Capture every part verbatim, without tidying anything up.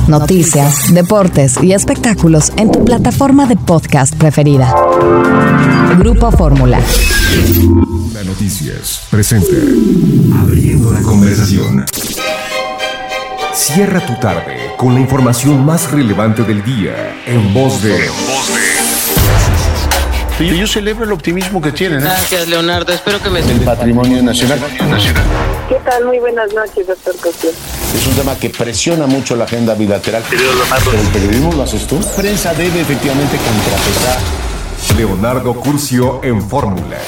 noticias, deportes y espectáculos en tu plataforma de podcast preferida. Grupo Fórmula. La Noticias presenta Abriendo la Conversación. Cierra tu tarde con la información más relevante del día en voz de... Yo celebro el optimismo que tienen. ¿eh? Gracias, Leonardo. Espero que me... El patrimonio nacional. ¿Qué tal? Muy buenas noches, doctor Cosío. Es un tema que presiona mucho la agenda bilateral. Pero el periodismo lo haces tú. La prensa debe efectivamente contrapesar. Leonardo Curcio en Fórmula.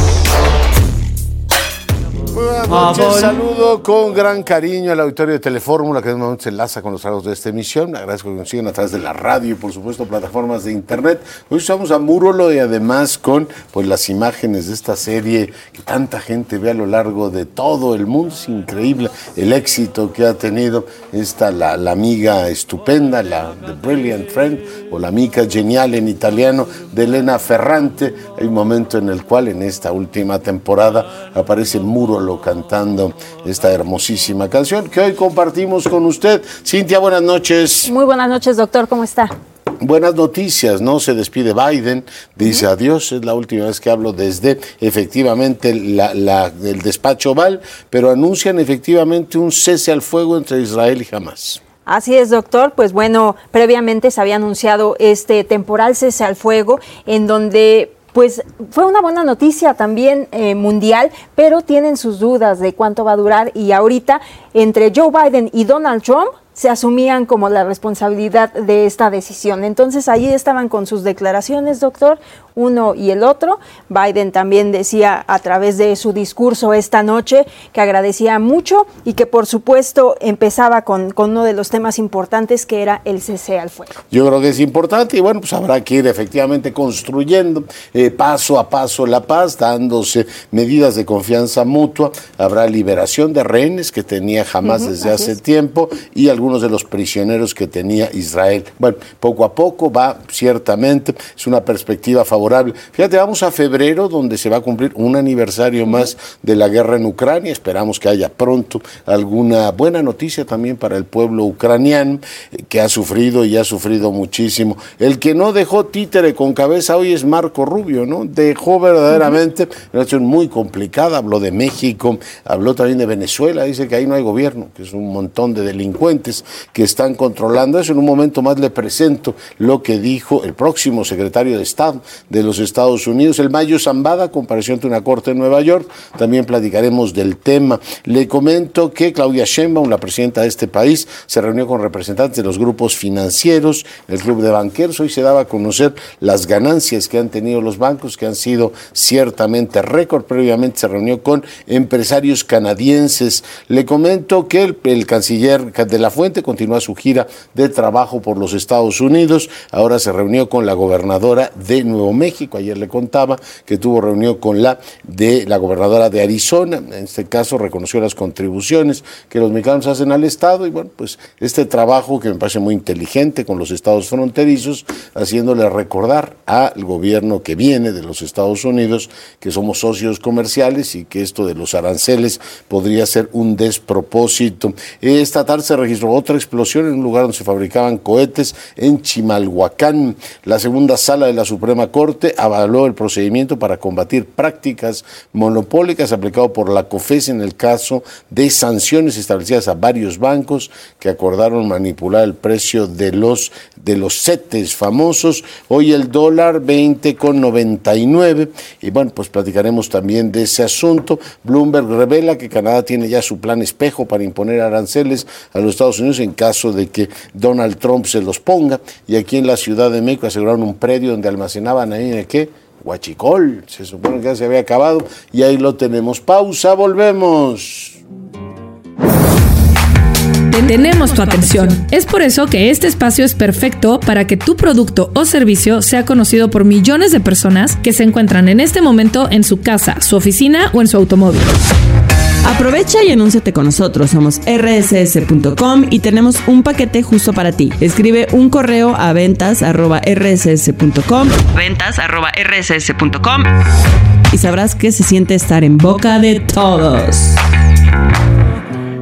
Buenas noches, ah, saludo con gran cariño al auditorio de Telefórmula, que en un momento se enlaza con los trabajos de esta emisión. Agradezco que nos sigan a través de la radio y, por supuesto, plataformas de internet. Hoy usamos a Múrolo y además con pues, las imágenes de esta serie que tanta gente ve a lo largo de todo el mundo. Es increíble el éxito que ha tenido esta, la, la amiga estupenda, la The Brilliant Friend, o la amica genial en italiano, de Elena Ferrante. Hay un momento en el cual, en esta última temporada, aparece Múrolo cantando esta hermosísima canción que hoy compartimos con usted. Cintia, buenas noches. Muy buenas noches, doctor, ¿cómo está? Buenas noticias, ¿no? Se despide Biden, dice uh-huh. adiós, es la última vez que hablo desde efectivamente la, la, el despacho Oval, pero anuncian efectivamente un cese al fuego entre Israel y Hamás. Así es, doctor. Pues bueno, previamente se había anunciado este temporal cese al fuego en donde... Pues fue una buena noticia también eh, mundial, pero tienen sus dudas de cuánto va a durar y ahorita entre Joe Biden y Donald Trump se asumían como la responsabilidad de esta decisión. Entonces allí estaban con sus declaraciones, doctor, uno y el otro. Biden también decía a través de su discurso esta noche que agradecía mucho y que por supuesto empezaba con, con uno de los temas importantes que era el cese al fuego. Yo creo que es importante y bueno, pues habrá que ir efectivamente construyendo eh, paso a paso la paz, dándose medidas de confianza mutua. Habrá liberación de rehenes que tenía Hamás uh-huh, desde hace es. tiempo y algunos de los prisioneros que tenía Israel. Bueno, poco a poco va, ciertamente, es una perspectiva favorable. Fíjate, vamos a febrero, donde se va a cumplir un aniversario más de la guerra en Ucrania. Esperamos que haya pronto alguna buena noticia también para el pueblo ucraniano, que ha sufrido y ha sufrido muchísimo. El que no dejó títere con cabeza hoy es Marco Rubio, ¿no? Dejó verdaderamente una situación muy complicada. Habló de México, habló también de Venezuela, dice que ahí no hay gobierno, que es un montón de delincuentes que están controlando eso. En un momento más le presento lo que dijo el próximo secretario de Estado de los Estados Unidos, el Mayo Zambada, compareció ante una corte en Nueva York. También platicaremos del tema. Le comento que Claudia Sheinbaum, la presidenta de este país, se reunió con representantes de los grupos financieros, el Club de Banqueros. Hoy se daba a conocer las ganancias que han tenido los bancos, que han sido ciertamente récord. Previamente se reunió con empresarios canadienses. Le comento que el, el canciller de la Fuente continúa su gira de trabajo por los Estados Unidos. Ahora se reunió con la gobernadora de Nuevo México. Ayer le contaba que tuvo reunión con la de la gobernadora de Arizona. En este caso reconoció las contribuciones que los mexicanos hacen al Estado y bueno, pues este trabajo que me parece muy inteligente con los estados fronterizos, haciéndole recordar al gobierno que viene de los Estados Unidos que somos socios comerciales y que esto de los aranceles podría ser un despropósito. Esta tarde se registró otra explosión en un lugar donde se fabricaban cohetes en Chimalhuacán. La segunda sala de la Suprema Corte avaló el procedimiento para combatir prácticas monopólicas aplicado por la COFES en el caso de sanciones establecidas a varios bancos que acordaron manipular el precio de los de los CETES famosos. Hoy el dólar veinte con noventa y nueve y bueno, pues platicaremos también de ese asunto. Bloomberg revela que Canadá tiene ya su plan espejo para imponer aranceles a los Estados Unidos en caso de que Donald Trump se los ponga. Y aquí en la Ciudad de México aseguraron un predio donde almacenaban ahí de qué huachicol, se supone que ya se había acabado y ahí lo tenemos. Pausa, volvemos. Tenemos tu atención. Es por eso que este espacio es perfecto para que tu producto o servicio sea conocido por millones de personas que se encuentran en este momento en su casa, su oficina o en su automóvil. Aprovecha y anúnciate con nosotros. Somos erre ese ese punto com y tenemos un paquete justo para ti. Escribe un correo a ventas arroba erre ese ese punto com, ventas arroba erre ese ese punto com y sabrás que se siente estar en boca de todos.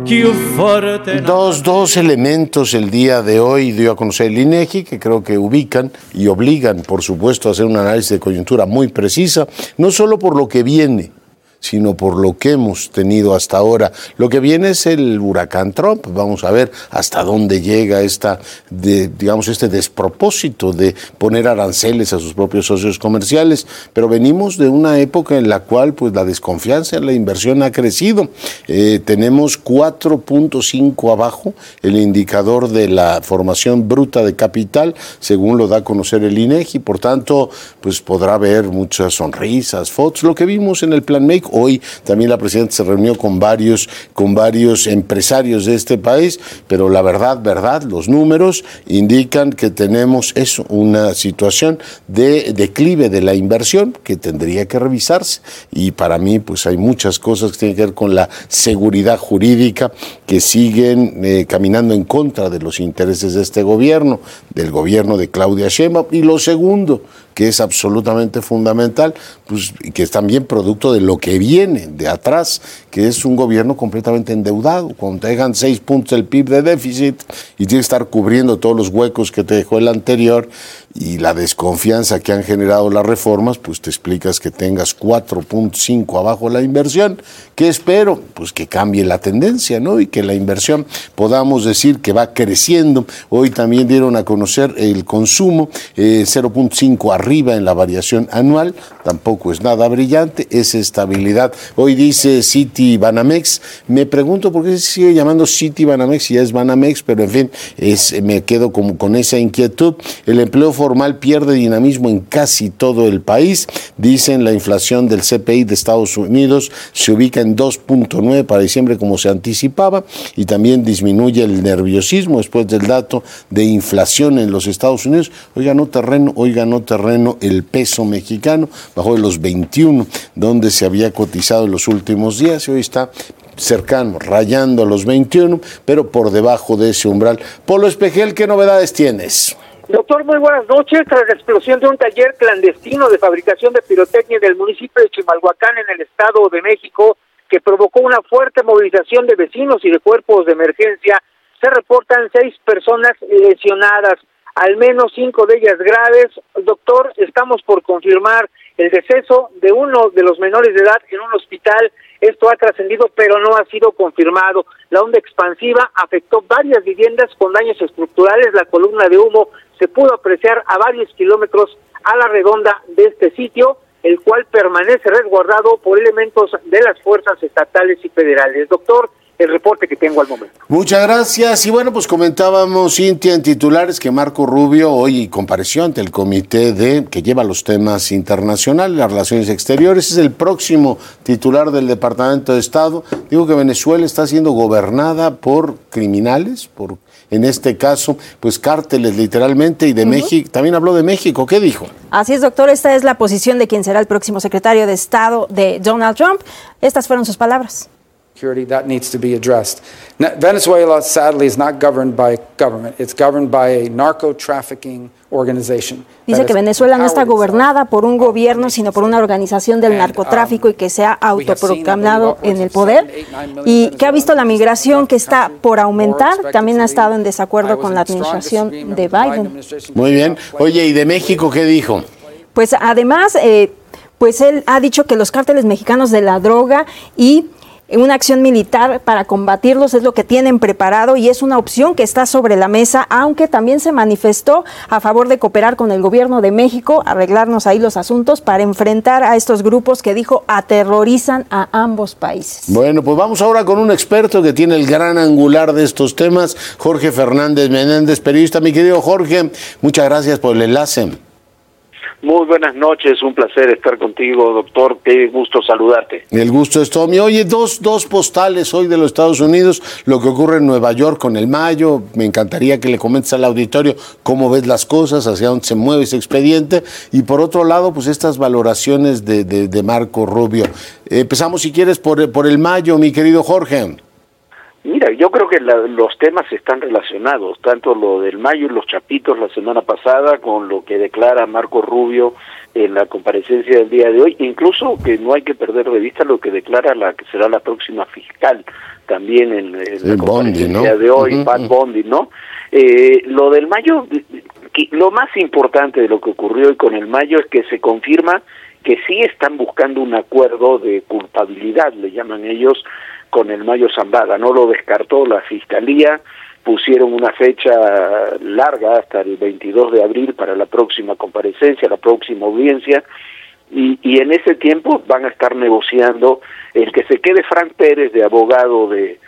Dos, dos elementos el día de hoy dio a conocer el INEGI que creo que ubican y obligan, por supuesto, a hacer un análisis de coyuntura muy precisa, no solo por lo que viene, sino por lo que hemos tenido hasta ahora. Lo que viene es el huracán Trump. Vamos a ver hasta dónde llega esta, de, digamos, este despropósito de poner aranceles a sus propios socios comerciales. Pero venimos de una época en la cual pues, la desconfianza en la inversión ha crecido. Eh, tenemos cuatro punto cinco abajo el indicador de la formación bruta de capital, según lo da a conocer el INEGI. Por tanto, pues podrá haber muchas sonrisas, fotos, lo que vimos en el Plan Make. Hoy también la presidenta se reunió con varios, con varios empresarios de este país, pero la verdad, verdad, los números indican que tenemos eso, una situación de declive de la inversión que tendría que revisarse. Y para mí, pues hay muchas cosas que tienen que ver con la seguridad jurídica que siguen eh, caminando en contra de los intereses de este gobierno, del gobierno de Claudia Sheinbaum. Y lo segundo, que es absolutamente fundamental, pues que es también producto de lo que viene de atrás, que es un gobierno completamente endeudado. Cuando te dejan seis puntos del P I B de déficit y tienes que estar cubriendo todos los huecos que te dejó el anterior y la desconfianza que han generado las reformas, pues te explicas que tengas cuatro punto cinco abajo la inversión. ¿Qué espero? Pues que cambie la tendencia, ¿no? Y que la inversión podamos decir que va creciendo. Hoy también dieron a conocer el consumo, eh, cero punto cinco arriba en la variación anual, tampoco es nada brillante, es estabilidad. Hoy dice City Banamex, me pregunto por qué se sigue llamando City Banamex y ya es Banamex, pero en fin, es, me quedo como con esa inquietud. El empleo formal pierde dinamismo en casi todo el país, dicen la inflación del C P I de Estados Unidos se ubica en dos punto nueve para diciembre como se anticipaba y también disminuye el nerviosismo después del dato de inflación en los Estados Unidos. Hoy ganó terreno, hoy ganó terreno el peso mexicano, bajó de los veintiuno, donde se había cotizado en los últimos días y hoy está cercano, rayando a los veintiuno, pero por debajo de ese umbral. Polo Espejel, ¿qué novedades tienes? Doctor, muy buenas noches. Tras la explosión de un taller clandestino de fabricación de pirotecnia en el municipio de Chimalhuacán, en el Estado de México, que provocó una fuerte movilización de vecinos y de cuerpos de emergencia, se reportan seis personas lesionadas, al menos cinco de ellas graves. Doctor, estamos por confirmar el deceso de uno de los menores de edad en un hospital. Esto ha trascendido, pero no ha sido confirmado. La onda expansiva afectó varias viviendas con daños estructurales. La columna de humo se pudo apreciar a varios kilómetros a la redonda de este sitio, el cual permanece resguardado por elementos de las fuerzas estatales y federales. Doctor, el reporte que tengo al momento. Muchas gracias. Y bueno, pues comentábamos, Cintia, en titulares que Marco Rubio hoy compareció ante el comité de que lleva los temas internacionales, las relaciones exteriores. Es el próximo titular del Departamento de Estado. Digo que Venezuela está siendo gobernada por criminales, por, en este caso, pues cárteles literalmente, y de uh-huh. México. También habló de México. ¿Qué dijo? Así es, doctor. Esta es la posición de quien será el próximo secretario de Estado de Donald Trump. Estas fueron sus palabras. That needs to be addressed. Venezuela, sadly, is not governed by government. It's governed by a narco-trafficking organization. Dice que Venezuela no está gobernada por un gobierno, sino por una organización del narcotráfico y que se ha autoproclamado en el poder y que ha visto la migración que está por aumentar. También ha estado en desacuerdo con la administración de Biden. Muy bien. Oye, ¿y de México qué dijo? Pues además, eh, pues él ha dicho que los cárteles mexicanos de la droga y una acción militar para combatirlos es lo que tienen preparado y es una opción que está sobre la mesa, aunque también se manifestó a favor de cooperar con el gobierno de México, arreglarnos ahí los asuntos para enfrentar a estos grupos que dijo aterrorizan a ambos países. Bueno, pues vamos ahora con un experto que tiene el gran angular de estos temas, Jorge Fernández Menéndez, periodista. Mi querido Jorge, muchas gracias por el enlace. Muy buenas noches, un placer estar contigo, doctor, qué gusto saludarte. El gusto es todo mío. Oye, dos, dos postales hoy de los Estados Unidos, lo que ocurre en Nueva York con el Mayo. Me encantaría que le comentes al auditorio cómo ves las cosas, hacia dónde se mueve ese expediente, y por otro lado, pues estas valoraciones de, de, de Marco Rubio. Eh, empezamos, si quieres, por, por el Mayo, mi querido Jorge. Mira, yo creo que la, los temas están relacionados, tanto lo del Mayo y los Chapitos la semana pasada con lo que declara Marco Rubio en la comparecencia del día de hoy, incluso que no hay que perder de vista lo que declara la que será la próxima fiscal también en, en la comparecencia de hoy, uh-huh, Pat uh-huh. Bondi, ¿no? Eh, lo del Mayo, lo más importante de lo que ocurrió hoy con el Mayo es que se confirma que sí están buscando un acuerdo de culpabilidad, le llaman ellos, con el Mayo Zambada. No lo descartó la Fiscalía, pusieron una fecha larga hasta el veintidós de abril para la próxima comparecencia, la próxima audiencia, y, y en ese tiempo van a estar negociando el que se quede Frank Pérez de abogado de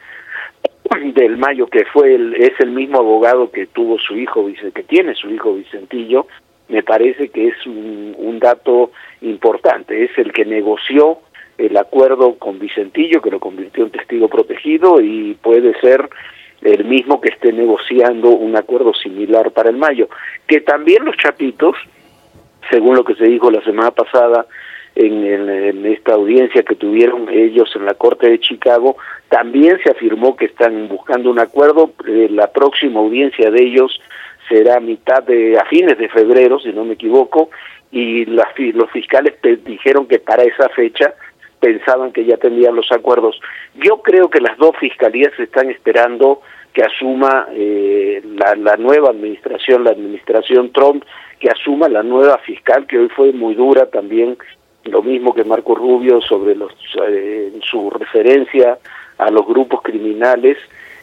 del Mayo, que fue el, es el mismo abogado que tuvo su hijo, que tiene su hijo Vicentillo. Me parece que es un, un dato importante, es el que negoció el acuerdo con Vicentillo, que lo convirtió en testigo protegido, y puede ser el mismo que esté negociando un acuerdo similar para el Mayo. Que también los Chapitos, según lo que se dijo la semana pasada en, en, en esta audiencia que tuvieron ellos en la Corte de Chicago, también se afirmó que están buscando un acuerdo. Eh, la próxima audiencia de ellos será a mitad de, a fines de febrero, si no me equivoco, y las, los fiscales te dijeron que para esa fecha pensaban que ya tendrían los acuerdos. Yo creo que las dos fiscalías están esperando que asuma eh, la, la nueva administración, la administración Trump, que asuma la nueva fiscal, que hoy fue muy dura también, lo mismo que Marco Rubio, sobre los, eh, su referencia a los grupos criminales,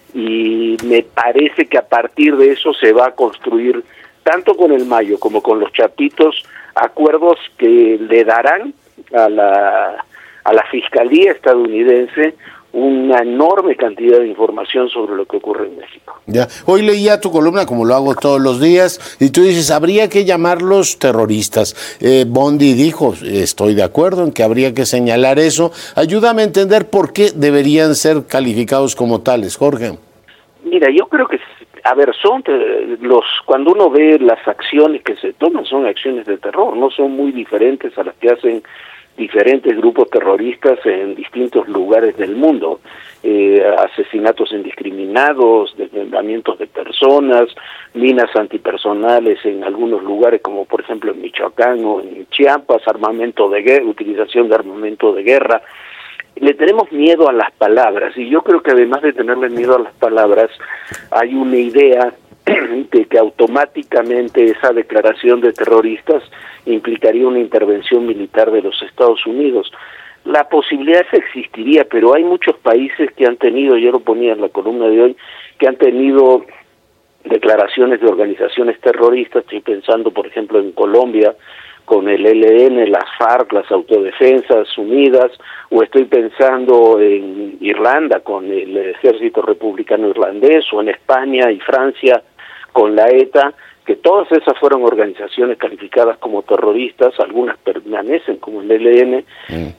y me parece que a partir de eso se va a construir, tanto con el Mayo como con los Chapitos, acuerdos que le darán a la a la Fiscalía estadounidense una enorme cantidad de información sobre lo que ocurre en México. Ya, hoy leía tu columna, como lo hago todos los días, y tú dices, habría que llamarlos terroristas. Eh, Bondi dijo, estoy de acuerdo en que habría que señalar eso. Ayúdame a entender por qué deberían ser calificados como tales, Jorge. Mira, yo creo que, a ver, son los, cuando uno ve las acciones que se toman, son acciones de terror, no son muy diferentes a las que hacen diferentes grupos terroristas en distintos lugares del mundo, eh, asesinatos indiscriminados, desmembramientos de personas, minas antipersonales en algunos lugares como por ejemplo en Michoacán o en Chiapas, armamento de guerra, utilización de armamento de guerra. Le tenemos miedo a las palabras, y yo creo que además de tenerle miedo a las palabras, hay una idea de que automáticamente esa declaración de terroristas implicaría una intervención militar de los Estados Unidos. La posibilidad existiría, pero hay muchos países que han tenido, yo lo ponía en la columna de hoy, que han tenido declaraciones de organizaciones terroristas. Estoy pensando, por ejemplo, en Colombia, con el E L N, las FARC, las Autodefensas Unidas, o estoy pensando en Irlanda, con el Ejército Republicano Irlandés, o en España y Francia, con la ETA, que todas esas fueron organizaciones calificadas como terroristas, algunas permanecen como el E L N, mm.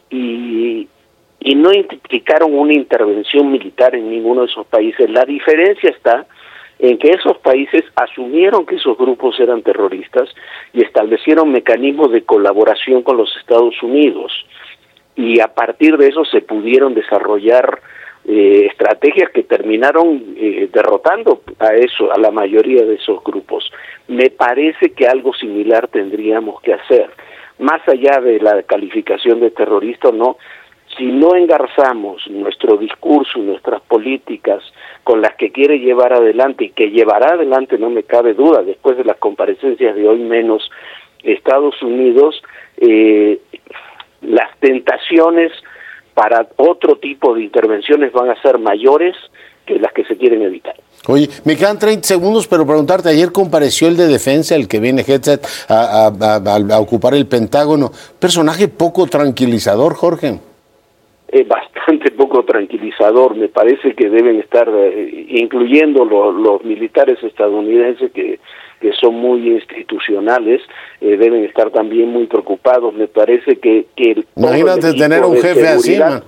y, y no implicaron una intervención militar en ninguno de esos países. La diferencia está en que esos países asumieron que esos grupos eran terroristas y establecieron mecanismos de colaboración con los Estados Unidos, y a partir de eso se pudieron desarrollar Eh, estrategias que terminaron eh, derrotando a eso, a la mayoría de esos grupos. Me parece que algo similar tendríamos que hacer, más allá de la calificación de terrorista o no. Si no engarzamos nuestro discurso, nuestras políticas con las que quiere llevar adelante, y que llevará adelante, no me cabe duda, después de las comparecencias de hoy menos Estados Unidos, eh, las tentaciones para otro tipo de intervenciones van a ser mayores que las que se quieren evitar. Oye, me quedan treinta segundos, pero preguntarte, ayer compareció el de defensa, el que viene Headset a, a, a, a ocupar el Pentágono. Personaje poco tranquilizador, Jorge. Es bastante poco tranquilizador. Me parece que deben estar, eh, incluyendo lo, los militares estadounidenses que, que son muy institucionales, eh, deben estar también muy preocupados. Me parece que... que el, Imagínate tener un jefe así, man.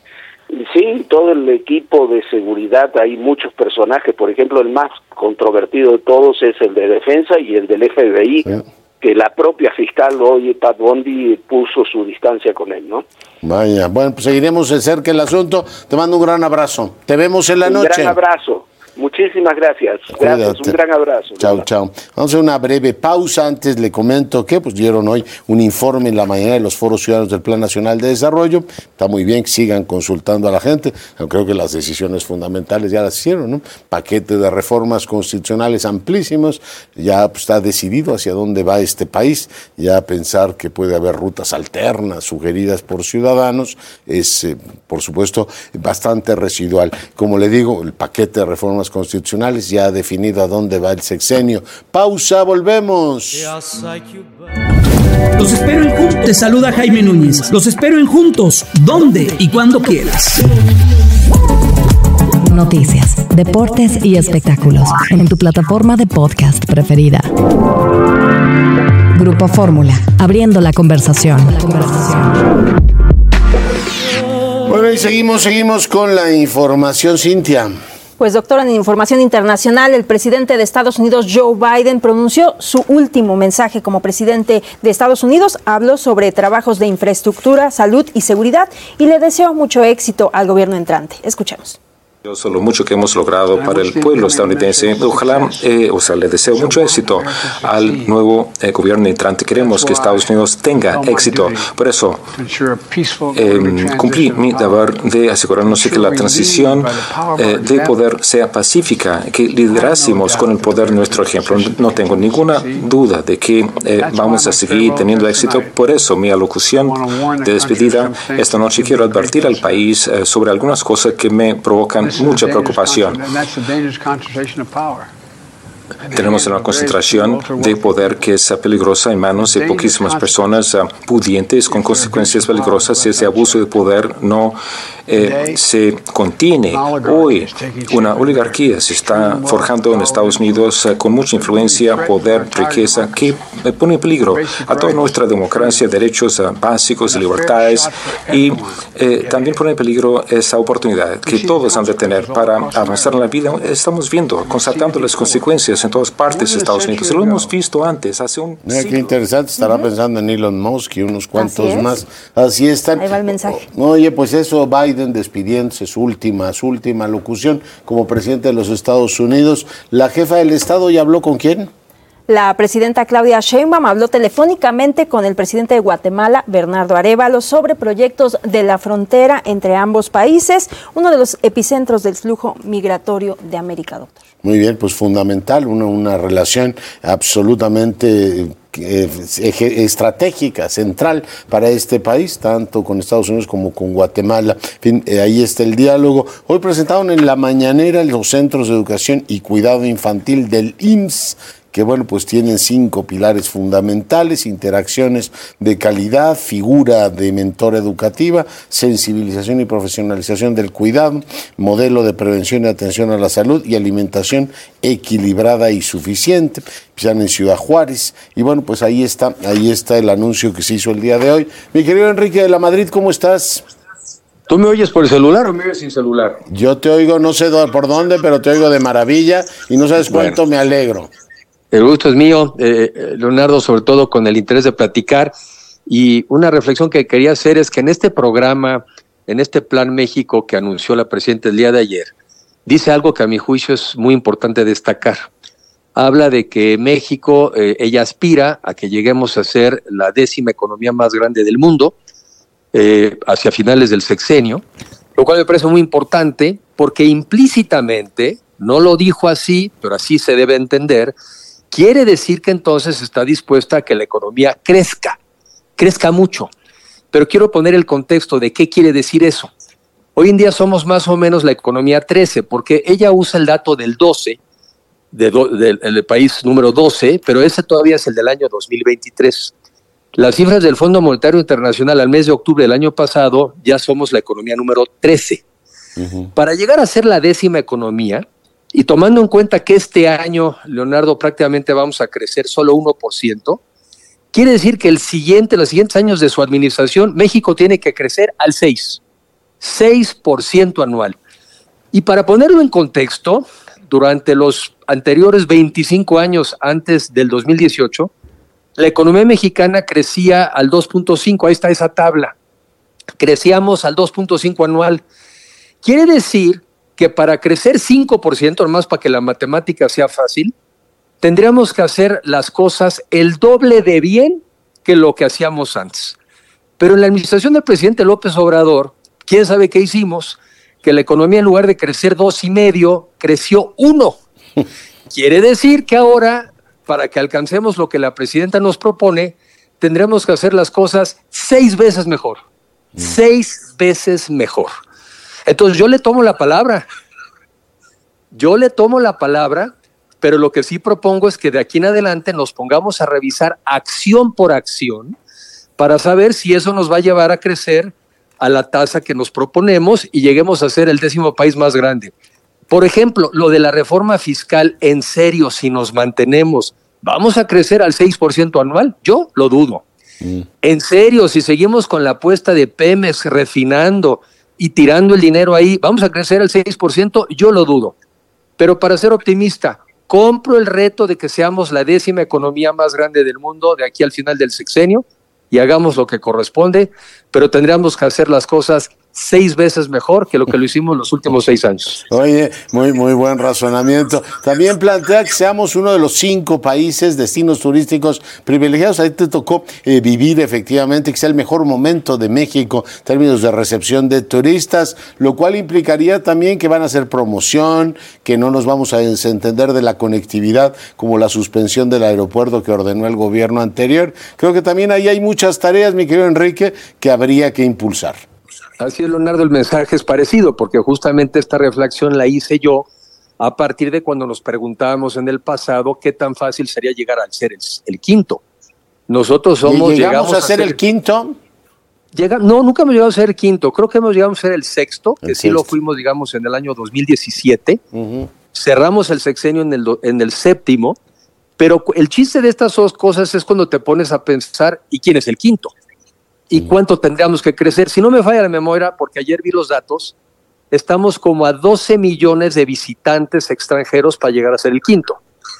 Sí, todo el equipo de seguridad, hay muchos personajes. Por ejemplo, el más controvertido de todos es el de defensa y el del F B I. Sí. que la propia fiscal hoy, Pat Bondi, puso su distancia con él, ¿no? Vaya, bueno, pues seguiremos de cerca el asunto. Te mando un gran abrazo. Te vemos en la un noche. Un gran abrazo. Muchísimas gracias. Gracias, Cuídate. Un gran abrazo. Chao, chao. Vamos a hacer una breve pausa. Antes le comento que pues dieron hoy un informe en la mañana de los foros ciudadanos del Plan Nacional de Desarrollo. Está muy bien que sigan consultando a la gente. Creo que las decisiones fundamentales ya las hicieron, ¿no? Paquete de reformas constitucionales amplísimos. Ya pues, está decidido hacia dónde va este país. Ya pensar que puede haber rutas alternas sugeridas por ciudadanos es, eh, por supuesto, bastante residual. Como le digo, el paquete de reformas constitucionales ya ha definido a dónde va el sexenio. Pausa, volvemos. Los espero en Juntos. Te saluda Jaime Núñez. Los espero en Juntos, donde y cuando quieras. Noticias, deportes y espectáculos en tu plataforma de podcast preferida. Grupo Fórmula, abriendo la conversación. La conversación. Bueno, y seguimos, seguimos con la información, Cintia. Pues, doctora, en información internacional, el presidente de Estados Unidos, Joe Biden, pronunció su último mensaje como presidente de Estados Unidos. Habló sobre trabajos de infraestructura, salud y seguridad y le deseó mucho éxito al gobierno entrante. Escuchemos. Lo mucho que hemos logrado para el pueblo estadounidense. Ojalá, eh, o sea, le deseo mucho éxito al nuevo eh, gobierno entrante. Queremos que Estados Unidos tenga éxito. Por eso, eh, cumplí mi deber de asegurarnos de que la transición eh, de poder sea pacífica, que liderásemos con el poder nuestro ejemplo. No tengo ninguna duda de que eh, vamos a seguir teniendo éxito. Por eso, mi alocución de despedida esta noche quiero advertir al país eh, sobre algunas cosas que me provocan mucha preocupación. Tenemos una concentración de poder que es peligrosa en manos de poquísimas personas uh, pudientes, con consecuencias peligrosas. Ese abuso de poder no eh, se contiene. Hoy una oligarquía se está forjando en Estados Unidos uh, con mucha influencia, poder, riqueza, que eh, pone en peligro a toda nuestra democracia, derechos uh, básicos, libertades, y eh, también pone en peligro esa oportunidad que todos han de tener para avanzar en la vida. Estamos viendo, constatando las consecuencias en todas partes de Estados Unidos. Lo hemos visto antes, hace un Mira siglo. qué interesante, estará uh-huh. pensando en Elon Musk y unos cuantos Así más. Así están. Ahí va el mensaje. Oye, pues eso, Biden despidiéndose, su última, su última locución como presidente de los Estados Unidos. ¿La jefa del Estado ya habló con quién? La presidenta Claudia Sheinbaum habló telefónicamente con el presidente de Guatemala, Bernardo Arévalo, sobre proyectos de la frontera entre ambos países, uno de los epicentros del flujo migratorio de América, doctor. Muy bien, pues fundamental, una, una relación absolutamente eh, estratégica, central para este país, tanto con Estados Unidos como con Guatemala. En fin, eh, ahí está el diálogo. Hoy presentaron en la mañanera los centros de educación y cuidado infantil del I M S S, que bueno, pues tienen cinco pilares fundamentales: interacciones de calidad, figura de mentora educativa, sensibilización y profesionalización del cuidado, modelo de prevención y atención a la salud y alimentación equilibrada y suficiente. Empiezan en Ciudad Juárez y bueno, pues ahí está, ahí está el anuncio que se hizo el día de hoy. Mi querido Enrique de la Madrid, ¿cómo estás? ¿Tú me oyes por el celular o me oyes sin celular? Yo te oigo, no sé por dónde, pero te oigo de maravilla y no sabes cuánto bueno. me alegro. El gusto es mío, eh, Leonardo, sobre todo con el interés de platicar. Y una reflexión que quería hacer es que en este programa, en este Plan México que anunció la presidenta el día de ayer, dice algo que a mi juicio es muy importante destacar. Habla de que México, eh, ella aspira a que lleguemos a ser la décima economía más grande del mundo eh, hacia finales del sexenio, lo cual me parece muy importante porque implícitamente, no lo dijo así, pero así se debe entender, quiere decir que entonces está dispuesta a que la economía crezca, crezca mucho. Pero quiero poner el contexto de qué quiere decir eso. Hoy en día somos más o menos la economía trece, porque ella usa el dato del doce, de do, del, del país número doce, pero ese todavía es el del año dos mil veintitrés. Las cifras del Fondo Monetario Internacional al mes de octubre del año pasado, ya somos la economía número trece. Uh-huh. Para llegar a ser la décima economía, y tomando en cuenta que este año, Leonardo, prácticamente vamos a crecer solo uno por ciento, quiere decir que el siguiente, los siguientes años de su administración, México tiene que crecer al seis por ciento anual. Y para ponerlo en contexto, durante los anteriores veinticinco años antes del dos mil dieciocho, la economía mexicana crecía al dos punto cinco, ahí está esa tabla, crecíamos al dos punto cinco anual. Quiere decir que para crecer cinco por ciento, nomás para que la matemática sea fácil, tendríamos que hacer las cosas el doble de bien que lo que hacíamos antes. Pero en la administración del presidente López Obrador, ¿quién sabe qué hicimos? Que la economía en lugar de crecer dos y medio, creció uno. Quiere decir que ahora, para que alcancemos lo que la presidenta nos propone, tendremos que hacer las cosas seis veces mejor. Mm. Seis veces mejor. Entonces yo le tomo la palabra. Yo le tomo la palabra, pero lo que sí propongo es que de aquí en adelante nos pongamos a revisar acción por acción para saber si eso nos va a llevar a crecer a la tasa que nos proponemos y lleguemos a ser el décimo país más grande. Por ejemplo, lo de la reforma fiscal, en serio, si nos mantenemos, ¿vamos a crecer al seis por ciento anual? Yo lo dudo. Mm. En serio, si seguimos con la apuesta de Pemex refinando y tirando el dinero ahí, ¿vamos a crecer al seis por ciento? Yo lo dudo. Pero para ser optimista, compro el reto de que seamos la décima economía más grande del mundo de aquí al final del sexenio, y hagamos lo que corresponde, pero tendríamos que hacer las cosas seis veces mejor que lo que lo hicimos los últimos seis años. Oye, muy muy buen razonamiento. También plantea que seamos uno de los cinco países, destinos turísticos privilegiados. Ahí te tocó eh, vivir efectivamente, que sea el mejor momento de México en términos de recepción de turistas, lo cual implicaría también que van a hacer promoción, que no nos vamos a desentender de la conectividad, como la suspensión del aeropuerto que ordenó el gobierno anterior. Creo que también ahí hay muchas tareas, mi querido Enrique, que habría que impulsar. Así es, Leonardo, el mensaje es parecido, porque justamente esta reflexión la hice yo a partir de cuando nos preguntábamos en el pasado qué tan fácil sería llegar al ser el, el quinto. Nosotros somos... ¿Y llegamos, llegamos a, a ser, ser el quinto? Llega, no, nunca hemos llegado a ser el quinto, creo que hemos llegado a ser el sexto, el que sexto. Sí lo fuimos, digamos, en el año dos mil diecisiete. Uh-huh. Cerramos el sexenio en el, en el séptimo, pero el chiste de estas dos cosas es cuando te pones a pensar, ¿y quién es el quinto? ¿Y cuánto tendríamos que crecer? Si no me falla la memoria, porque ayer vi los datos, estamos como a doce millones de visitantes extranjeros para llegar a ser el quinto.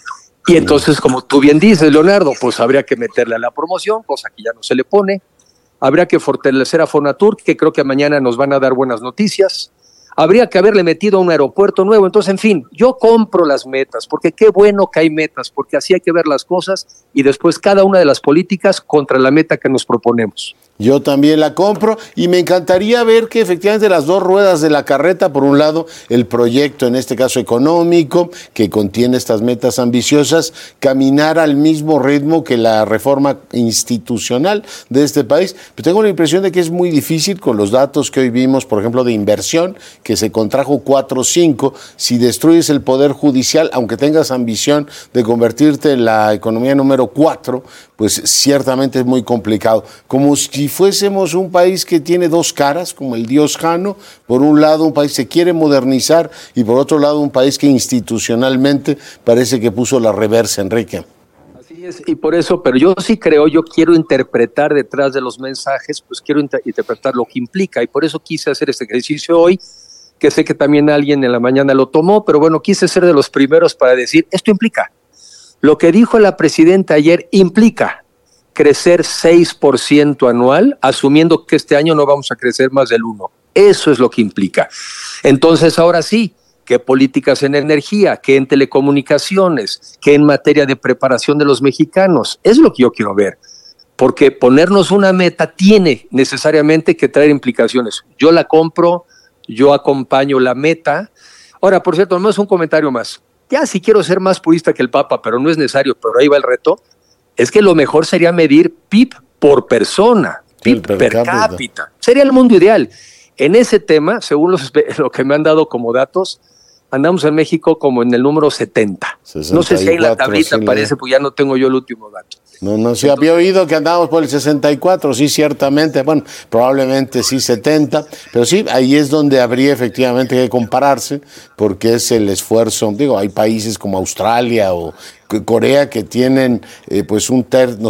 Y entonces, como tú bien dices, Leonardo, pues habría que meterle a la promoción, cosa que ya no se le pone. Habría que fortalecer a Fonatur, que creo que mañana nos van a dar buenas noticias. Habría que haberle metido a un aeropuerto nuevo. Entonces, en fin, yo compro las metas, porque qué bueno que hay metas, porque así hay que ver las cosas y después cada una de las políticas contra la meta que nos proponemos. Yo también la compro y me encantaría ver que efectivamente las dos ruedas de la carreta, por un lado el proyecto, en este caso económico, que contiene estas metas ambiciosas, caminar al mismo ritmo que la reforma institucional de este país. Pero tengo la impresión de que es muy difícil con los datos que hoy vimos, por ejemplo, de inversión, que se contrajo cuatro cinco. Si destruyes el poder judicial, aunque tengas ambición de convertirte en la economía número cuatro, pues ciertamente es muy complicado. Como si fuésemos un país que tiene dos caras, como el dios Jano. Por un lado, un país que se quiere modernizar y por otro lado, un país que institucionalmente parece que puso la reversa, Enrique. Así es, y por eso, pero yo sí creo, yo quiero interpretar detrás de los mensajes, pues quiero inter- interpretar lo que implica, y por eso quise hacer este ejercicio hoy, que sé que también alguien en la mañana lo tomó, pero bueno, quise ser de los primeros para decir, esto implica. Lo que dijo la presidenta ayer implica crecer seis por ciento anual, asumiendo que este año no vamos a crecer más del uno. Eso es lo que implica. Entonces, ahora sí, ¿qué políticas en energía? ¿Qué en telecomunicaciones? ¿Qué en materia de preparación de los mexicanos? Es lo que yo quiero ver. Porque ponernos una meta tiene necesariamente que traer implicaciones. Yo la compro, yo acompaño la meta. Ahora, por cierto, nomás un comentario más. Ya si quiero ser más purista que el Papa, pero no es necesario, pero ahí va el reto, es que lo mejor sería medir P I B por persona, P I B per, per cápita. cápita. Sería el mundo ideal. En ese tema, según los, lo que me han dado como datos, andamos en México como en el número setenta. sesenta y cuatro, no sé si ahí en la tablita sí aparece, porque ya no tengo yo el último dato. No, no, sí, había oído que andábamos por el sesenta y cuatro, sí, ciertamente, bueno, probablemente sí setenta, pero sí, ahí es donde habría efectivamente que compararse, porque es el esfuerzo, digo, hay países como Australia o Corea que tienen eh, pues un tercio,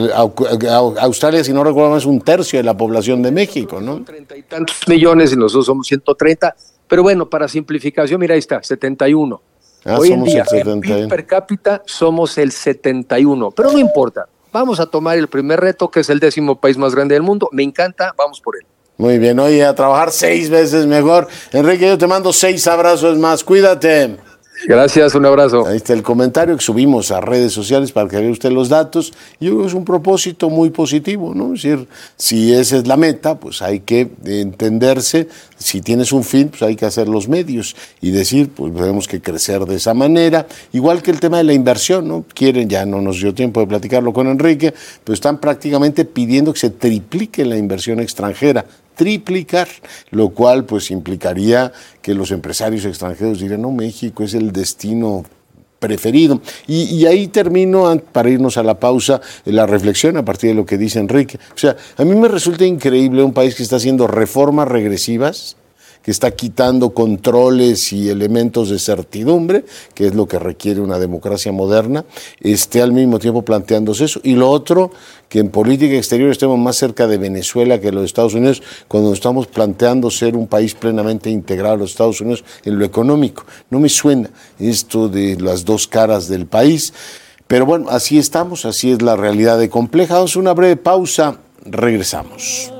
Australia, si no recuerdo mal, es un tercio de la población de México, ¿no? Treinta y tantos millones y nosotros somos ciento treinta, pero bueno, para simplificación, mira, ahí está, setenta y uno. Ah, Hoy en día, en P I B per cápita somos el setenta y uno, pero no importa. vamos a tomar el primer reto, que es el décimo país más grande del mundo. Me encanta, vamos por él. Muy bien, oye, a trabajar seis veces mejor. Enrique, yo te mando seis abrazos más. Cuídate. Gracias, un abrazo. Ahí está el comentario que subimos a redes sociales para que vea usted los datos. Yo creo que es un propósito muy positivo, ¿no? Es decir, si esa es la meta, pues hay que entenderse. Si tienes un fin, pues hay que hacer los medios y decir, pues tenemos que crecer de esa manera. Igual que el tema de la inversión, ¿no? Quieren, ya no nos dio tiempo de platicarlo con Enrique, pero están prácticamente pidiendo que se triplique la inversión extranjera. Triplicar, lo cual pues implicaría que los empresarios extranjeros dirían, no, México es el destino preferido. Y, y ahí termino, para irnos a la pausa, la reflexión a partir de lo que dice Enrique. O sea, a mí me resulta increíble un país que está haciendo reformas regresivas, que está quitando controles y elementos de certidumbre, que es lo que requiere una democracia moderna, esté al mismo tiempo planteándose eso. Y lo otro, que en política exterior estemos más cerca de Venezuela que los Estados Unidos, cuando estamos planteando ser un país plenamente integrado a los Estados Unidos en lo económico. No me suena esto de las dos caras del país, pero bueno, así estamos, así es la realidad de compleja. Vamos a una breve pausa, regresamos.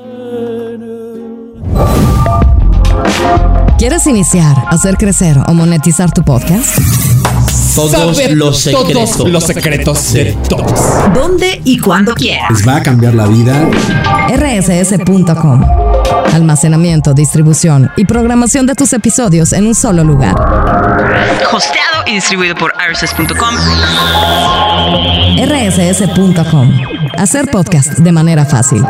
¿Quieres iniciar, hacer crecer o monetizar tu podcast? Todos Saber los secretos. Todos los secretos de todos. ¿Dónde y cuándo quieras? Les va a cambiar la vida. R S S punto com. Almacenamiento, distribución y programación de tus episodios en un solo lugar. Hosteado y distribuido por R S S punto com. R S S punto com. Hacer podcast de manera fácil.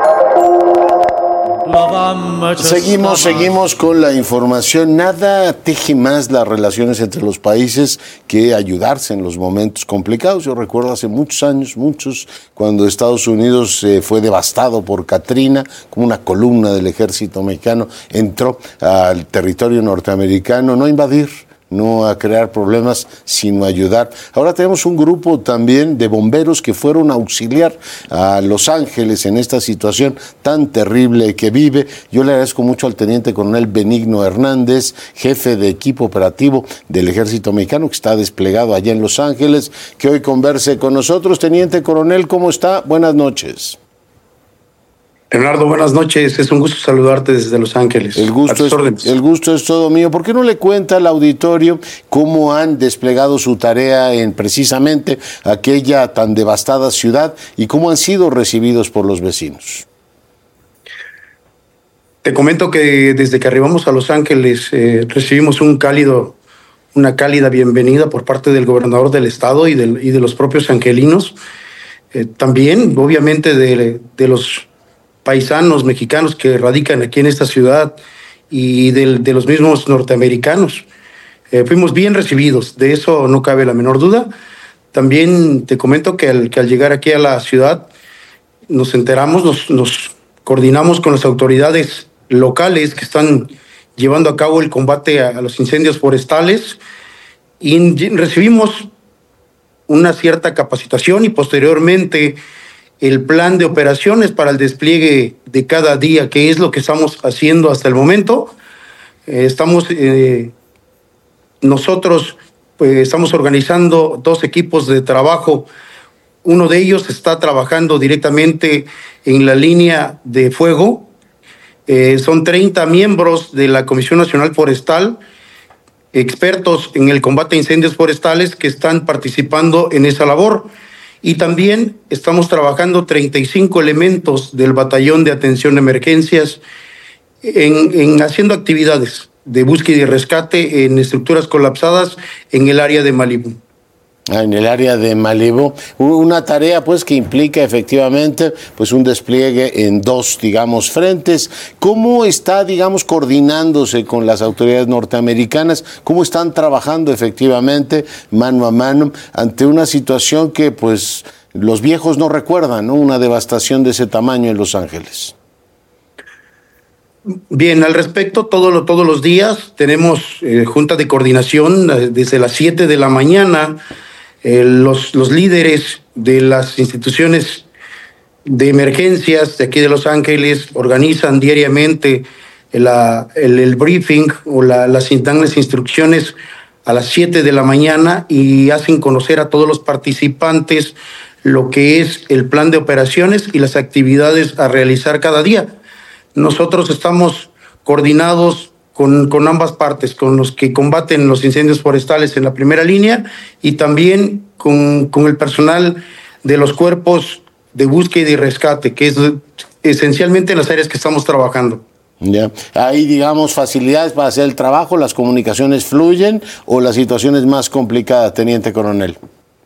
Seguimos, seguimos con la información. Nada teje más las relaciones entre los países que ayudarse en los momentos complicados. Yo recuerdo hace muchos años, muchos, cuando Estados Unidos eh, fue devastado por Katrina, como una columna del ejército mexicano entró al territorio norteamericano, no a invadir, no a crear problemas, sino a ayudar. Ahora tenemos un grupo también de bomberos que fueron a auxiliar a Los Ángeles en esta situación tan terrible que vive. Yo le agradezco mucho al teniente coronel Benigno Hernández, jefe de equipo operativo del Ejército Mexicano, que está desplegado allá en Los Ángeles, que hoy converse con nosotros. Teniente coronel, ¿cómo está? Buenas noches. Leonardo, buenas noches. Es un gusto saludarte desde Los Ángeles. El gusto, es, el gusto es todo mío. ¿Por qué no le cuenta al auditorio cómo han desplegado su tarea en precisamente aquella tan devastada ciudad y cómo han sido recibidos por los vecinos? Te comento que desde que arribamos a Los Ángeles eh, recibimos un cálido, una cálida bienvenida por parte del gobernador del estado y, del, y de los propios angelinos. Eh, también, obviamente, de, de los paisanos mexicanos que radican aquí en esta ciudad y de, de los mismos norteamericanos. Eh, fuimos bien recibidos, de eso no cabe la menor duda. También te comento que al, que al llegar aquí a la ciudad nos enteramos, nos, nos coordinamos con las autoridades locales que están llevando a cabo el combate a, a los incendios forestales y recibimos una cierta capacitación y posteriormente el plan de operaciones para el despliegue de cada día, que es lo que estamos haciendo hasta el momento. Eh, estamos, eh, nosotros pues, estamos organizando dos equipos de trabajo. Uno de ellos está trabajando directamente en la línea de fuego. Eh, son treinta miembros de la Comisión Nacional Forestal, expertos en el combate a incendios forestales que están participando en esa labor. Y también estamos trabajando treinta y cinco elementos del Batallón de Atención de Emergencias en, en haciendo actividades de búsqueda y rescate en estructuras colapsadas en el área de Malibú. En el área de Malibú, una tarea pues que implica efectivamente pues un despliegue en dos, digamos, frentes. ¿Cómo está, digamos, coordinándose con las autoridades norteamericanas? ¿Cómo están trabajando efectivamente mano a mano ante una situación que pues los viejos no recuerdan, ¿no? Una devastación de ese tamaño en Los Ángeles. Bien, al respecto, todo, todos los días tenemos eh, junta de coordinación eh, desde las siete de la mañana. Eh, los, los líderes de las instituciones de emergencias de aquí de Los Ángeles organizan diariamente la, el, el briefing o la, las, las instrucciones a las siete de la mañana y hacen conocer a todos los participantes lo que es el plan de operaciones y las actividades a realizar cada día. Nosotros estamos coordinados con, con ambas partes, con los que combaten los incendios forestales en la primera línea y también con, con el personal de los cuerpos de búsqueda y rescate, que es esencialmente en las áreas que estamos trabajando. Ya. ¿Hay, digamos, facilidades para hacer el trabajo? ¿Las comunicaciones fluyen o la situación es más complicada, teniente coronel?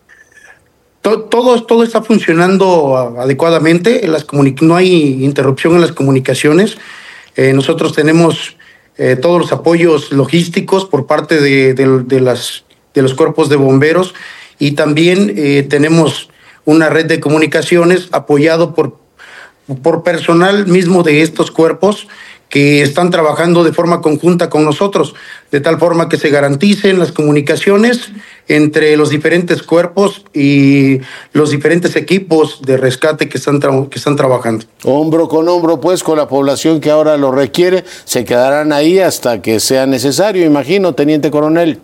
Todo, todo, todo está funcionando adecuadamente, las comuni- no hay interrupción en las comunicaciones. Eh, nosotros tenemos eh, todos los apoyos logísticos por parte de, de, de, las, de los cuerpos de bomberos y también eh, tenemos una red de comunicaciones apoyado por, por personal mismo de estos cuerpos que están trabajando de forma conjunta con nosotros, de tal forma que se garanticen las comunicaciones entre los diferentes cuerpos y los diferentes equipos de rescate que están, tra- que están trabajando. Hombro con hombro, pues, con la población que ahora lo requiere, se quedarán ahí hasta que sea necesario, imagino, teniente coronel.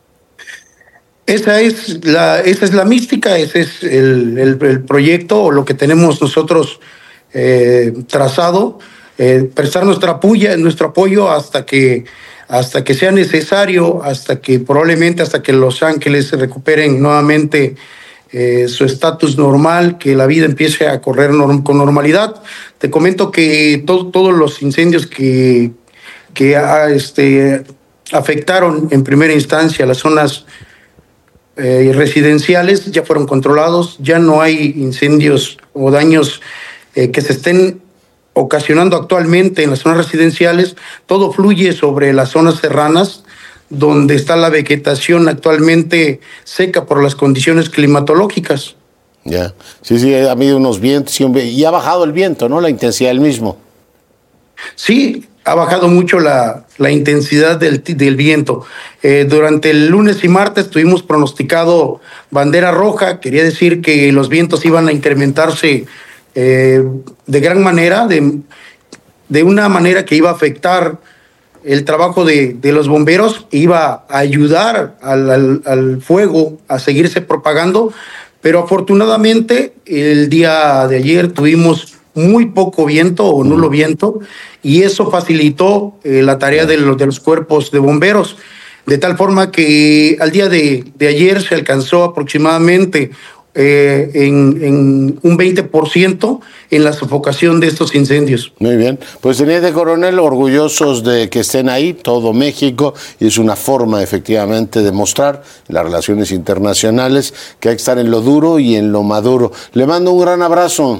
Esa es la, esa es la mística, ese es el, el, el proyecto o lo que tenemos nosotros eh, trazado. Eh, prestar nuestra apoyo, nuestro apoyo hasta que, hasta que sea necesario, hasta que probablemente hasta que Los Ángeles recuperen nuevamente eh, su estatus normal, que la vida empiece a correr norm, con normalidad. Te comento que to, todos los incendios que, que a, este, afectaron en primera instancia las zonas eh, residenciales ya fueron controlados, ya no hay incendios o daños eh, que se estén ocasionando actualmente en las zonas residenciales. Todo fluye sobre las zonas serranas, donde está la vegetación actualmente seca por las condiciones climatológicas. Ya, sí, sí, ha habido unos vientos y, un, y ha bajado el viento, ¿no? La intensidad del mismo. Sí, ha bajado mucho la, la intensidad del, del viento. Eh, durante el lunes y martes tuvimos pronosticado bandera roja, quería decir que los vientos iban a incrementarse Eh, de gran manera, de, de una manera que iba a afectar el trabajo de, de los bomberos, iba a ayudar al, al, al fuego a seguirse propagando, pero afortunadamente el día de ayer tuvimos muy poco viento o nulo viento y eso facilitó eh, la tarea de los, de los cuerpos de bomberos, de tal forma que al día de, de ayer se alcanzó aproximadamente Eh, en, en un veinte por ciento en la sofocación de estos incendios. Muy bien, pues teniente coronel, orgullosos de que estén ahí, todo México, y es una forma efectivamente de mostrar en las relaciones internacionales que hay que estar en lo duro y en lo maduro. Le mando un gran abrazo.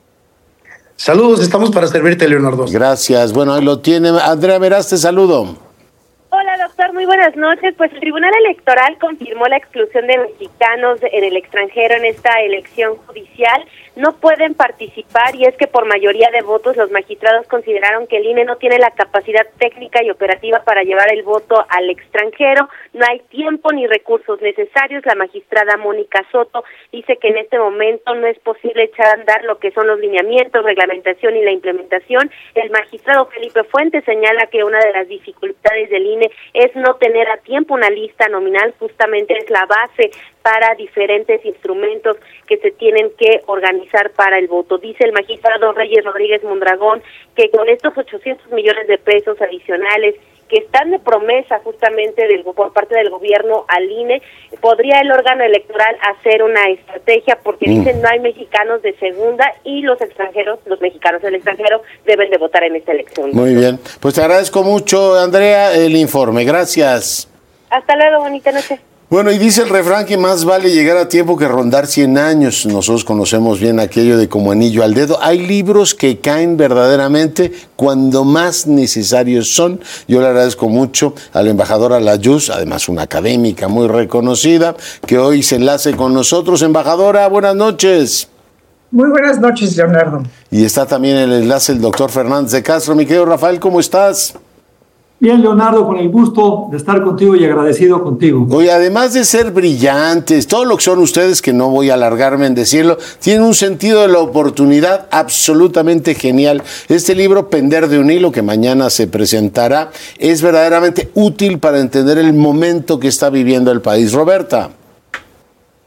Saludos, estamos para servirte, Leonardo. Gracias, bueno, ahí lo tiene. Andrea Meraz, te saludo. Hola, doctor, muy buenas noches. Pues el Tribunal Electoral confirmó la exclusión de mexicanos en el extranjero en esta elección judicial. No pueden participar y es que por mayoría de votos los magistrados consideraron que el I N E no tiene la capacidad técnica y operativa para llevar el voto al extranjero. No hay tiempo ni recursos necesarios. La magistrada Mónica Soto dice que en este momento no es posible echar a andar lo que son los lineamientos, reglamentación y la implementación. El magistrado Felipe Fuentes señala que una de las dificultades del I N E es no tener a tiempo una lista nominal, justamente es la base para diferentes instrumentos que se tienen que organizar para el voto. Dice el magistrado Reyes Rodríguez Mondragón que con estos ochocientos millones de pesos adicionales que están de promesa justamente del, por parte del gobierno al I N E, podría el órgano electoral hacer una estrategia porque mm. dicen no hay mexicanos de segunda y los extranjeros, los mexicanos del extranjero deben de votar en esta elección. Muy bien, pues te agradezco mucho, Andrea, el informe. Gracias. Hasta luego, bonita noche. Bueno, y dice el refrán que más vale llegar a tiempo que rondar cien años. Nosotros conocemos bien aquello de como anillo al dedo. Hay libros que caen verdaderamente cuando más necesarios son. Yo le agradezco mucho a la embajadora Layuz, además una académica muy reconocida, que hoy se enlace con nosotros. Embajadora, buenas noches. Muy buenas noches, Leonardo. Y está también en el enlace el doctor Fernández de Castro. Mi querido Rafael, ¿cómo estás? Bien, Leonardo, con el gusto de estar contigo y agradecido contigo. Oye, además de ser brillantes, todo lo que son ustedes, que no voy a alargarme en decirlo, tienen un sentido de la oportunidad absolutamente genial. Este libro, Pender de un hilo, que mañana se presentará, es verdaderamente útil para entender el momento que está viviendo el país. Roberta.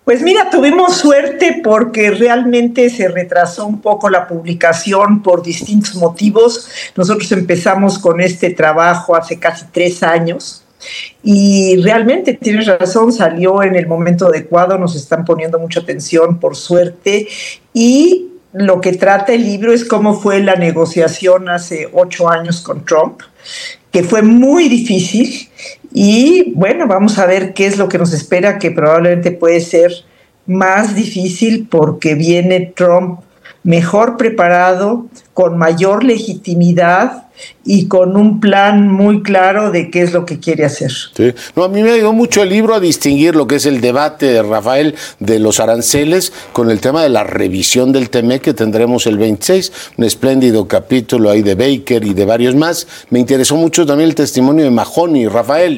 Pues mira, tuvimos suerte porque realmente se retrasó un poco la publicación por distintos motivos. Nosotros empezamos con este trabajo hace casi tres años y realmente tienes razón, salió en el momento adecuado, nos están poniendo mucha atención por suerte, y lo que trata el libro es cómo fue la negociación hace ocho años con Trump, que fue muy difícil. Y bueno, vamos a ver qué es lo que nos espera, que probablemente puede ser más difícil porque viene Trump mejor preparado, con mayor legitimidad y con un plan muy claro de qué es lo que quiere hacer. Sí. No, a mí me ayudó mucho el libro a distinguir lo que es el debate de Rafael de los aranceles con el tema de la revisión del TEMEC que tendremos el veintiséis, un espléndido capítulo ahí de Baker y de varios más. Me interesó mucho también el testimonio de Mahoney, Rafael.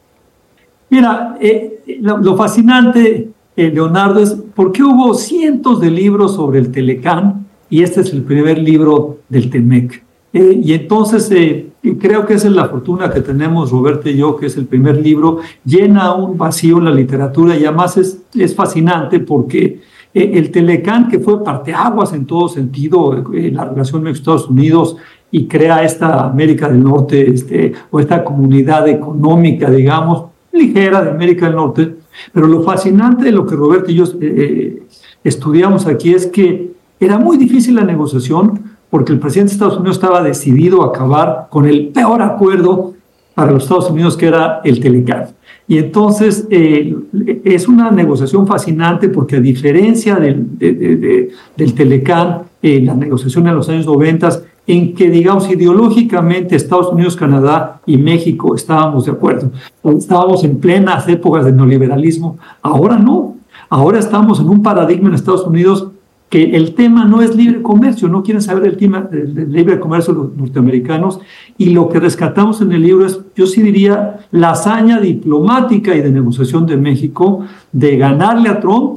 Mira, eh, lo, lo fascinante, eh, Leonardo, es por qué hubo cientos de libros sobre el Telecán y este es el primer libro del TEMEC. Eh, y entonces eh, creo que esa es la fortuna que tenemos Roberto y yo, que es el primer libro, llena un vacío en la literatura y además es, es fascinante porque eh, el Telecán, que fue parteaguas en todo sentido, eh, la relación con Estados Unidos, y crea esta América del Norte, este, o esta comunidad económica, digamos, ligera de América del Norte, pero lo fascinante de lo que Roberto y yo eh, estudiamos aquí es que era muy difícil la negociación porque el presidente de Estados Unidos estaba decidido a acabar con el peor acuerdo para los Estados Unidos, que era el Telecán. Y entonces eh, es una negociación fascinante porque a diferencia del, de, de, de, del Telecán, eh, la negociación en los años noventa, en que, digamos, ideológicamente Estados Unidos, Canadá y México estábamos de acuerdo. Estábamos en plenas épocas de neoliberalismo. Ahora no. Ahora estamos en un paradigma en Estados Unidos que el tema no es libre comercio, no quieren saber del tema del libre comercio los norteamericanos, y lo que rescatamos en el libro es, yo sí diría, la hazaña diplomática y de negociación de México, de ganarle a Trump,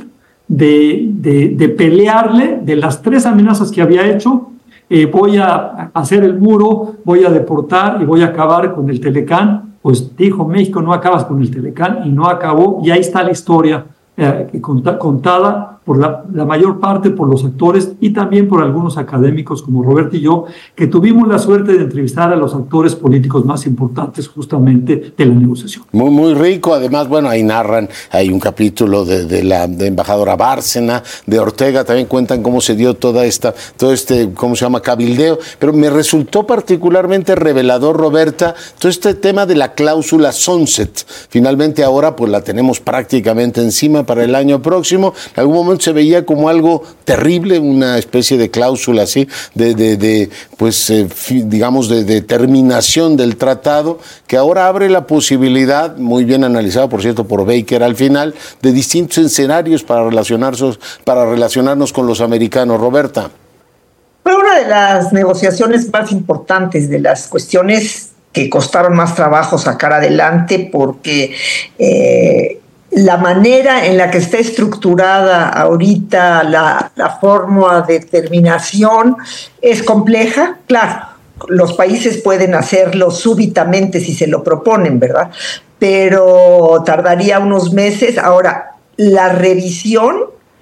de, de, de pelearle, de las tres amenazas que había hecho. Eh, voy a hacer el muro, voy a deportar y voy a acabar con el Telecán. Pues dijo México, no acabas con el Telecán, y no acabó, y ahí está la historia eh, contada por la, la mayor parte por los actores y también por algunos académicos como Roberto y yo, que tuvimos la suerte de entrevistar a los actores políticos más importantes justamente de la negociación. Muy, muy rico. Además, bueno, ahí narran, hay un capítulo de, de la de embajadora Bárcena, de Ortega, también cuentan cómo se dio toda esta, todo este, ¿cómo se llama?, cabildeo. Pero me resultó particularmente revelador, Roberta, todo este tema de la cláusula sunset. Finalmente ahora pues la tenemos prácticamente encima para el año próximo. En algún momento se veía como algo terrible, una especie de cláusula así, de, de, de pues, eh, digamos, de, de terminación del tratado, que ahora abre la posibilidad, muy bien analizado, por cierto, por Baker al final, de distintos escenarios para relacionarnos, para relacionarnos con los americanos. Roberta. Fue una de las negociaciones más importantes, de las cuestiones que costaron más trabajo sacar adelante, porque eh, la manera en la que está estructurada ahorita la, la forma de terminación es compleja. Claro, los países pueden hacerlo súbitamente si se lo proponen, ¿verdad? Pero tardaría unos meses. Ahora, la revisión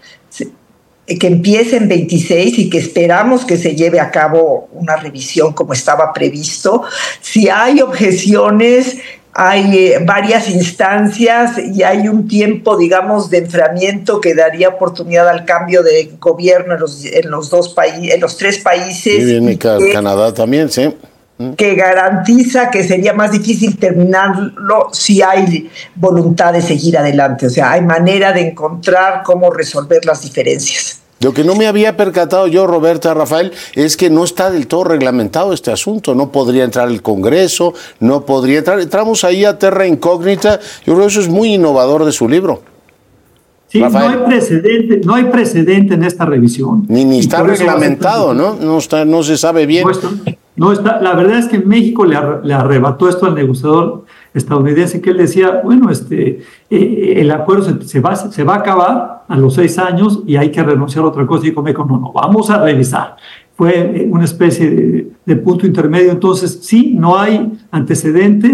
que empieza en veintiséis y que esperamos que se lleve a cabo una revisión como estaba previsto, si hay objeciones, hay eh, varias instancias y hay un tiempo, digamos, de enfriamiento que daría oportunidad al cambio de gobierno en los, en los dos países, en los tres países. Sí, viene que, Canadá también, sí. Que garantiza que sería más difícil terminarlo si hay voluntad de seguir adelante. O sea, hay manera de encontrar cómo resolver las diferencias. Lo que no me había percatado yo, Roberta, Rafael, es que no está del todo reglamentado este asunto. No podría entrar el Congreso, no podría entrar. Entramos ahí a terra incógnita. Yo creo que eso es muy innovador de su libro. Sí, Rafael. no hay precedente, no hay precedente en esta revisión. Ni, ni está reglamentado, ¿no? No está, no se sabe bien. No está, no está, la verdad es que México le, ar, le arrebató esto al negociador estadounidense, que él decía, bueno, este, eh, el acuerdo se, se, va, se va a acabar a los seis años y hay que renunciar a otra cosa. Y dijo México, no, no, vamos a revisar. Fue una especie de, de punto intermedio. Entonces, sí, no hay antecedentes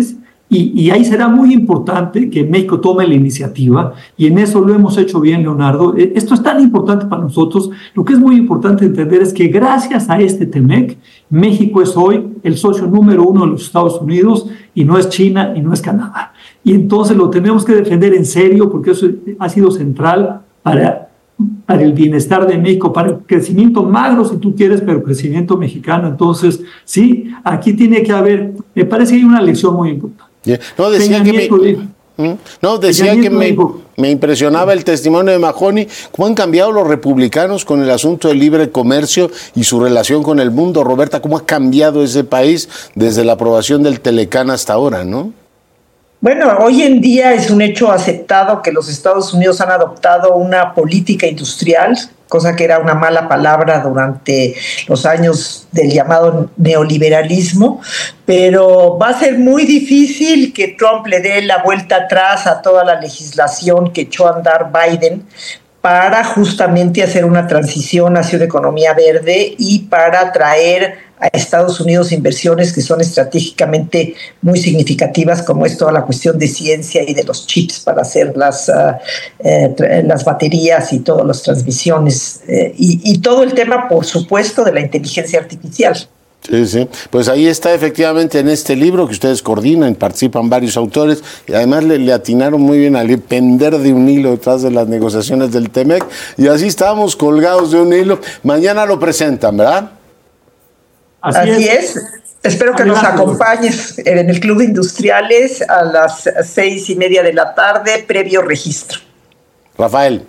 Y, y ahí será muy importante que México tome la iniciativa, y en eso lo hemos hecho bien, Leonardo. Esto es tan importante para nosotros. Lo que es muy importante entender es que gracias a este TEMEC, México es hoy el socio número uno de los Estados Unidos, y no es China y no es Canadá. Y entonces lo tenemos que defender en serio, porque eso ha sido central para, para el bienestar de México, para el crecimiento magro, si tú quieres, pero crecimiento mexicano. Entonces, sí, aquí tiene que haber, me parece que hay una lección muy importante. Yeah. No, decía que, me, no, decía que me, me impresionaba el testimonio de Mahoney, cómo han cambiado los republicanos con el asunto del libre comercio y su relación con el mundo. Roberta, cómo ha cambiado ese país desde la aprobación del Telecán hasta ahora, ¿no? Bueno, hoy en día es un hecho aceptado que los Estados Unidos han adoptado una política industrial, cosa que era una mala palabra durante los años del llamado neoliberalismo, pero va a ser muy difícil que Trump le dé la vuelta atrás a toda la legislación que echó a andar Biden para justamente hacer una transición hacia una economía verde y para traer a Estados Unidos inversiones que son estratégicamente muy significativas, como es toda la cuestión de ciencia y de los chips para hacer las, uh, eh, las baterías y todas las transmisiones, eh, y, y todo el tema, por supuesto, de la inteligencia artificial. Sí, sí. Pues ahí está efectivamente en este libro que ustedes coordinan, participan varios autores, y además le, le atinaron muy bien al pender de un hilo detrás de las negociaciones del TEMEC, y así estábamos colgados de un hilo. Mañana lo presentan, ¿verdad? Así, Así es. es. Espero que nos acompañes en el Club de Industriales a las seis y media de la tarde, previo registro. Rafael.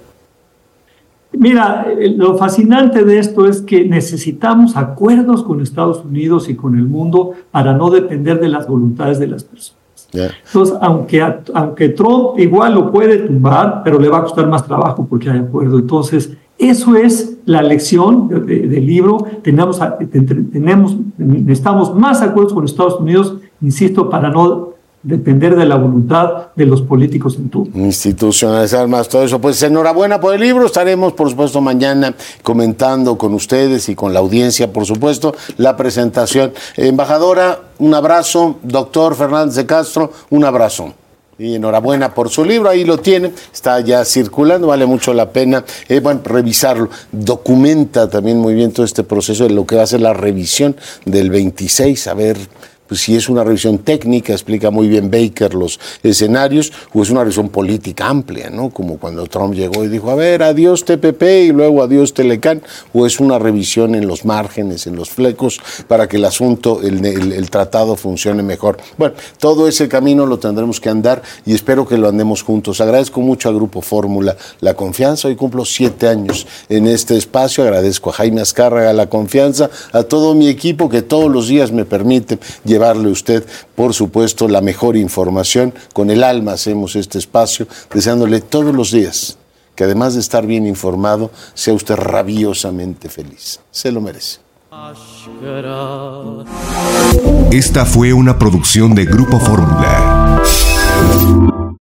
Mira, lo fascinante de esto es que necesitamos acuerdos con Estados Unidos y con el mundo para no depender de las voluntades de las personas. Yeah. Entonces, aunque, aunque Trump igual lo puede tumbar, pero le va a costar más trabajo porque hay acuerdo. Entonces, eso es la lección de, de, del libro. Tenemos, tenemos, necesitamos más acuerdos con Estados Unidos, insisto, para no depender de la voluntad de los políticos en turno. Institucionalizar más todo eso. Pues enhorabuena por el libro. Estaremos, por supuesto, mañana comentando con ustedes y con la audiencia, por supuesto, la presentación. Embajadora, un abrazo. Doctor Fernández de Castro, un abrazo. Y enhorabuena por su libro, ahí lo tienen, está ya circulando, vale mucho la pena eh, bueno, revisarlo. Documenta también muy bien todo este proceso de lo que va a ser la revisión del veintiséis, a ver pues, si es una revisión técnica, explica muy bien Baker los escenarios, o es una revisión política amplia, ¿no? Como cuando Trump llegó y dijo, a ver, adiós T P P y luego adiós Telecán, o es una revisión en los márgenes, en los flecos, para que el asunto, el, el, el tratado funcione mejor. Bueno, todo ese camino lo tendremos que andar y espero que lo andemos juntos. Agradezco mucho a Grupo Fórmula la confianza, hoy cumplo siete años en este espacio, agradezco a Jaime Azcárraga la confianza, a todo mi equipo que todos los días me permite llevar darle a usted, por supuesto, la mejor información. Con el alma hacemos este espacio, deseándole todos los días que además de estar bien informado, sea usted rabiosamente feliz. Se lo merece. Esta fue una producción de Grupo Fórmula.